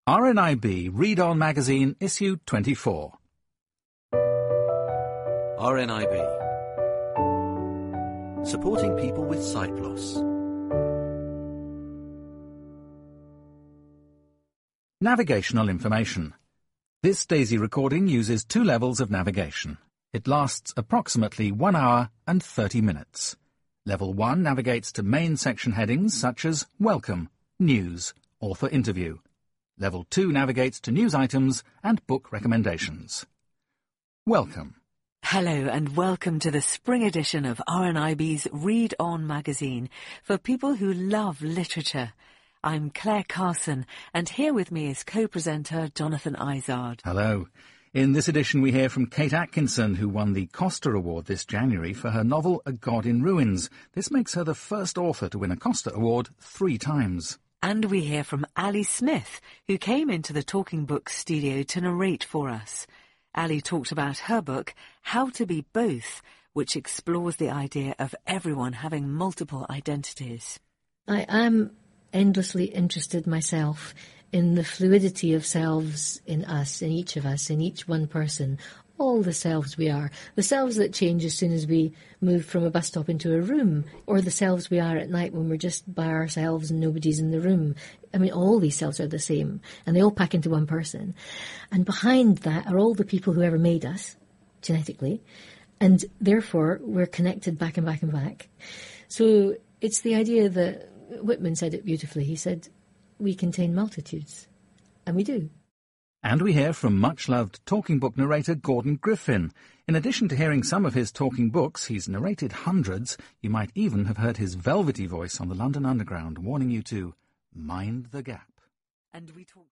RNIB Read On Magazine, Issue 24. RNIB. Supporting people with sight loss. Navigational information. This Daisy recording uses 2 levels of navigation. It lasts approximately 1 hour and 30 minutes. Level 1 navigates to main section headings such as Welcome, News, Author Interview. Level 2 navigates to news items and book recommendations. Welcome. Hello and welcome to the spring edition of RNIB's Read On magazine for people who love literature. I'm Claire Carson and here with me is co-presenter Jonathan Izard. Hello. In this edition we hear from Kate Atkinson, who won the Costa Award this January for her novel A God in Ruins. This makes her the first author to win a Costa Award 3 times. And we hear from Ali Smith, who came into the Talking Books studio to narrate for us. Ali talked about her book, How to Be Both, which explores the idea of everyone having multiple identities. I am endlessly interested myself in the fluidity of selves in us, in each of us, in each one person, all the selves we are, the selves that change as soon as we move from a bus stop into a room, or the selves we are at night when we're just by ourselves and nobody's in the room. I mean, all these selves are the same, and they all pack into one person. And behind that are all the people who ever made us, genetically, and therefore we're connected back and back and back. So it's the idea that Whitman said it beautifully. He said, we contain multitudes, and we do. And we hear from much-loved talking book narrator Gordon Griffin. In addition to hearing some of his talking books, he's narrated hundreds. You might even have heard his velvety voice on the London Underground warning you to mind the gap. And we talk